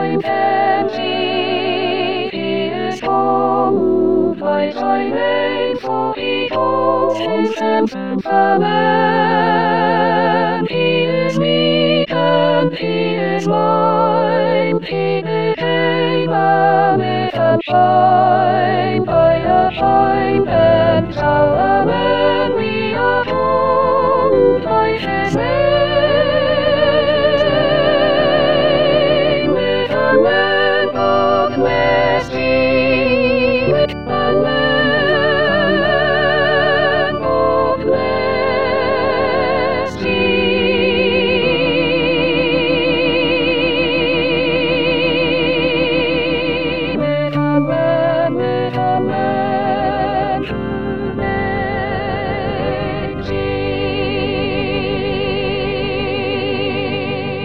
fine pansy. He is home, fights I made for people, his handsome man. He is meek and he is mine. He became a myth and shine by a fine and Salaman we are home, by his name.